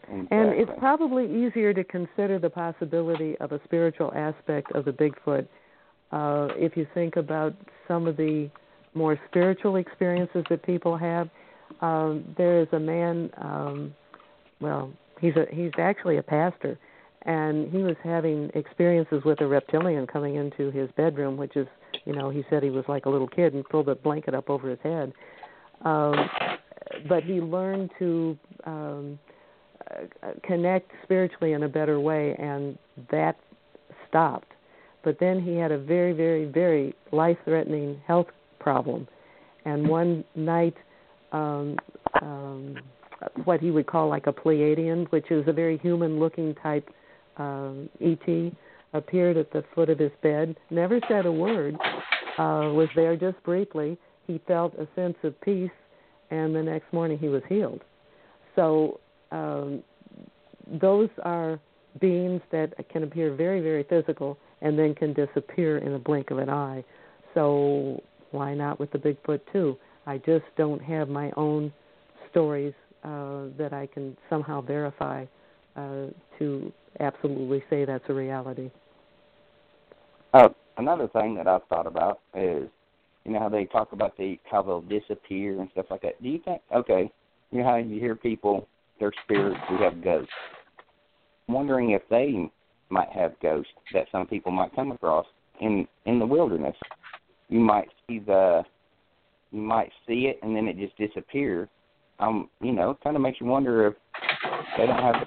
Exactly. And it's probably easier to consider the possibility of a spiritual aspect of the Bigfoot uh, if you think about some of the more spiritual experiences that people have. Um, there is a man, um, well, he's a, he's actually a pastor, and he was having experiences with a reptilian coming into his bedroom, which is, you know, he said he was like a little kid and pulled a blanket up over his head. Um, but he learned to um, connect spiritually in a better way, and that stopped. But then he had a very, very, very life-threatening health problem. And one night, um, um, what he would call like a Pleiadian, which is a very human-looking type um, E T, appeared at the foot of his bed, never said a word, uh, was there just briefly. He felt a sense of peace, and the next morning he was healed. So um, those are beings that can appear very, very physical and then can disappear in a blink of an eye. So why not with the Bigfoot too? I just don't have my own stories uh, that I can somehow verify uh, to absolutely say that's a reality. Uh, another thing that I've thought about is, you know how they talk about the how they'll disappear and stuff like that. Do you think, okay, you know how you hear people, their spirits who have ghosts. I'm wondering if they might have ghosts that some people might come across in in the wilderness. You might see the, you might see it and then it just disappears. Um, you know, it kind of makes you wonder if they don't have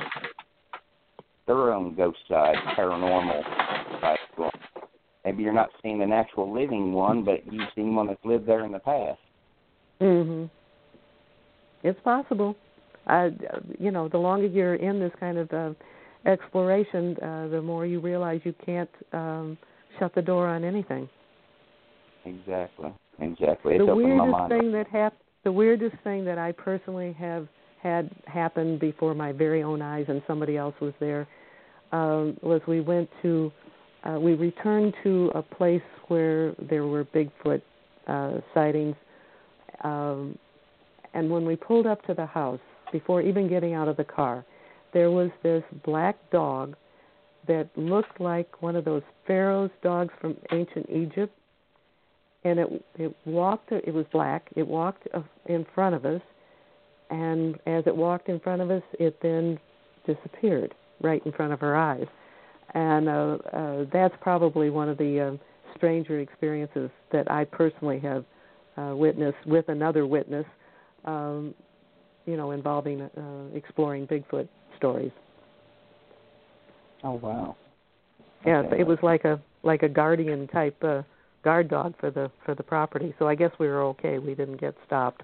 their own ghost side, paranormal side. Maybe you're not seeing an actual living one, but you've seen one that's lived there in the past. Mhm. It's possible. I, you know, the longer you're in this kind of uh, exploration, uh, the more you realize you can't um, shut the door on anything. Exactly. Exactly. It's the opened my weirdest mind. thing that hap- the weirdest thing that I personally have had happen before my very own eyes, and somebody else was there, um, was we went to, uh, we returned to a place where there were Bigfoot uh, sightings, um, and when we pulled up to the house, before even getting out of the car, there was this black dog that looked like one of those Pharaoh's dogs from ancient Egypt. And it it walked, it was black, it walked in front of us, and as it walked in front of us, it then disappeared right in front of our eyes. And uh, uh, that's probably one of the uh, stranger experiences that I personally have uh, witnessed with another witness, um, you know, involving uh, exploring Bigfoot stories. Oh, wow. Yeah, Okay. it was like a like a guardian type uh, guard dog for the for the property. So I guess we were okay. We didn't get stopped.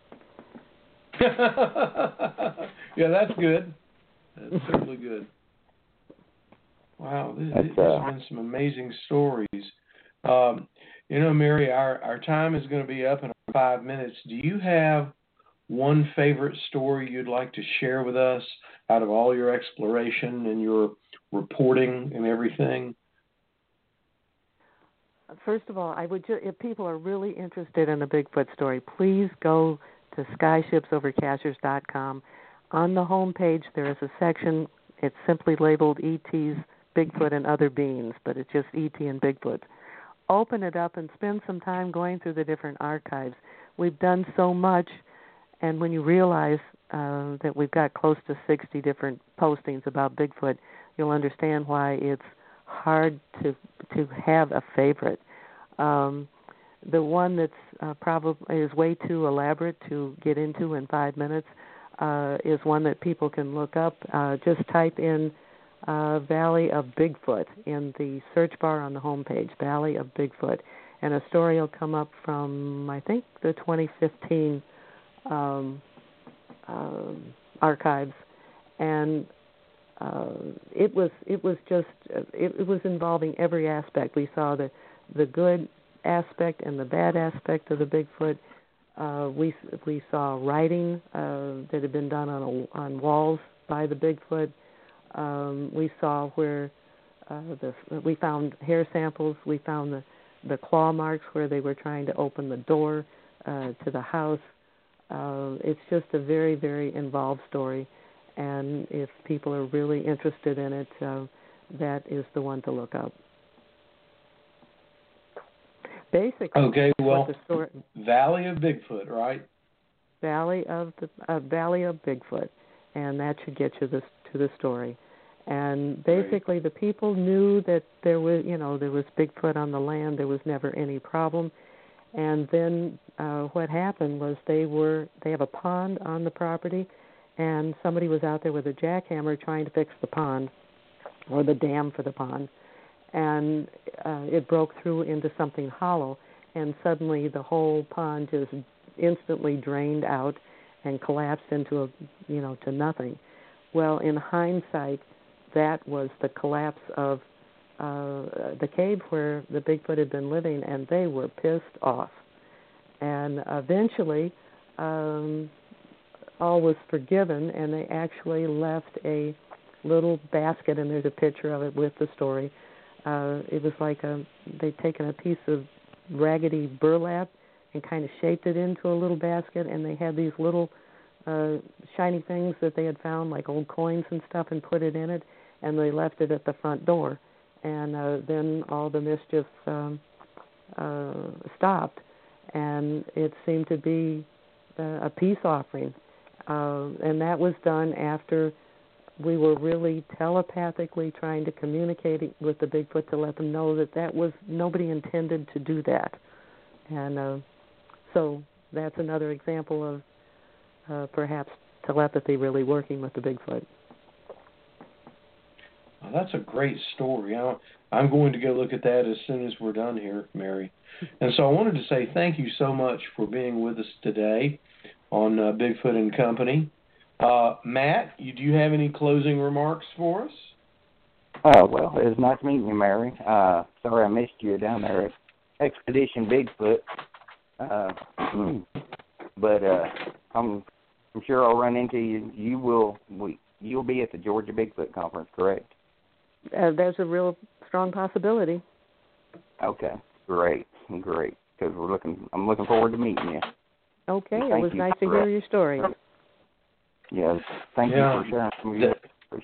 Yeah, that's good. That's certainly good. Wow, this, That's, this uh, has been some amazing stories. Um, you know, Mary, our, our time is going to be up in five minutes. Do you have one favorite story you'd like to share with us out of all your exploration and your reporting and everything? First of all, I would ju- if people are really interested in a Bigfoot story, please go to skyshipsover cachers dot com. On the home page, there is a section. It's simply labeled E T's Bigfoot and Other Beings, but it's just E T and Bigfoot. Open it up and spend some time going through the different archives. We've done so much, and when you realize uh, that we've got close to sixty different postings about Bigfoot, you'll understand why it's hard to to have a favorite. Um, the one that's uh, probably is way too elaborate to get into in five minutes uh, is one that people can look up. Uh, just type in uh, Valley of Bigfoot in the search bar on the homepage, Valley of Bigfoot, and a story will come up from, I think, the twenty fifteen um, um, archives, and Uh, it was it was just it, it was involving every aspect. We saw the the good aspect and the bad aspect of the Bigfoot. Uh, we we saw writing uh, that had been done on a, on walls by the Bigfoot. Um, we saw where uh, the we found hair samples. We found the the claw marks where they were trying to open the door uh, to the house. Uh, it's just a very very involved story. And if people are really interested in it, uh, that is the one to look up. Basically, okay, well, the story, Valley of Bigfoot, right? Valley of the uh, Valley of Bigfoot, and that should get you this to the story. And basically, right. The people knew that there was, you know, there was Bigfoot on the land. There was never any problem. And then uh, what happened was they were they have a pond on the property, and somebody was out there with a jackhammer trying to fix the pond or the dam for the pond, and uh, it broke through into something hollow, and suddenly the whole pond just instantly drained out and collapsed into a you know to nothing. Well, in hindsight, that was the collapse of uh, the cave where the Bigfoot had been living, and they were pissed off. And eventually, um, all was forgiven, and they actually left a little basket, and there's a picture of it with the story. Uh, it was like a they'd taken a piece of raggedy burlap and kind of shaped it into a little basket, and they had these little uh, shiny things that they had found, like old coins and stuff, and put it in it, and they left it at the front door. And uh, then all the mischief um, uh, stopped, and it seemed to be uh, a peace offering. Uh, and that was done after we were really telepathically trying to communicate with the Bigfoot to let them know that that was nobody intended to do that. And uh, so that's another example of uh, perhaps telepathy really working with the Bigfoot. Well, that's a great story. I, I'm going to go look at that as soon as we're done here, Mary. And so I wanted to say thank you so much for being with us today on uh, Bigfoot and Company. Uh, Matt, you, do you have any closing remarks for us? Uh, well, it was nice meeting you, Mary. Uh, sorry I missed you down there at Expedition Bigfoot. Uh, but uh, I'm, I'm sure I'll run into you. You will. We, you'll be at the Georgia Bigfoot Conference, correct? Uh, there's a real strong possibility. Okay, great, great. Because we're looking, I'm looking forward to meeting you. Okay, it was nice to hear your story. Yes, thank yeah. you for sharing some of your stories.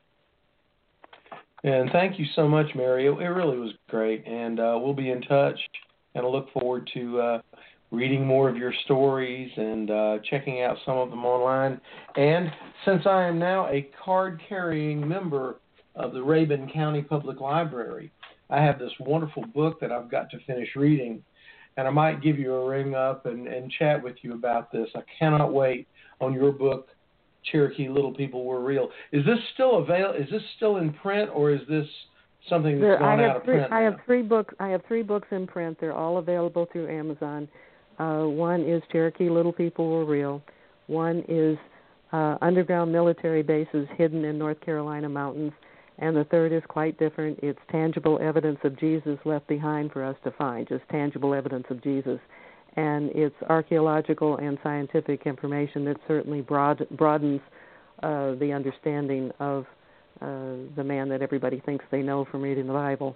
And thank you so much, Mary. It, it really was great, and uh, we'll be in touch, and I look forward to uh, reading more of your stories and uh, checking out some of them online. And since I am now a card-carrying member of the Rabun County Public Library, I have this wonderful book that I've got to finish reading, and I might give you a ring up and, and chat with you about this. I cannot wait on your book, Cherokee Little People Were Real. Is this still avail? Is this still in print, or is this something that's gone out of three, print now? I have three books. I have three books in print. They're all available through Amazon. Uh, one is Cherokee Little People Were Real. One is uh, Underground Military Bases Hidden in North Carolina Mountains. And the third is quite different. It's Tangible Evidence of Jesus Left Behind for Us to Find, just tangible evidence of Jesus. And it's archaeological and scientific information that certainly broad, broadens uh, the understanding of uh, the man that everybody thinks they know from reading the Bible.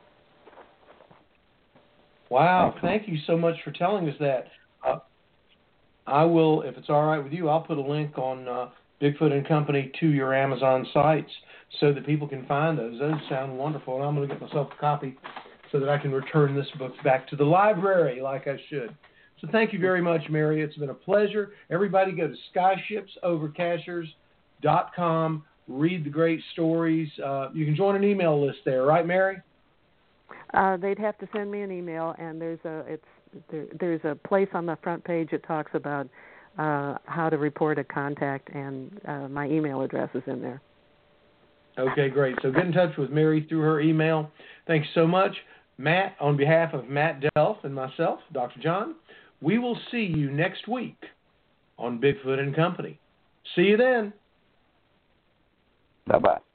Wow, thank you so much for telling us that. Uh, I will, if it's all right with you, I'll put a link on uh, Bigfoot and Company to your Amazon sites so that people can find those. Those sound wonderful, and I'm going to get myself a copy so that I can return this book back to the library like I should. So thank you very much, Mary. It's been a pleasure. Everybody go to skyships overcashers dot com, read the great stories. Uh, you can join an email list there, right, Mary? Uh, they'd have to send me an email, and there's a it's there, there's a place on the front page that talks about uh, how to report a contact, and uh, my email address is in there. Okay, great. So get in touch with Mary through her email. Thanks so much. Matt, on behalf of Matt Delf and myself, Doctor John, we will see you next week on Bigfoot and Company. See you then. Bye-bye.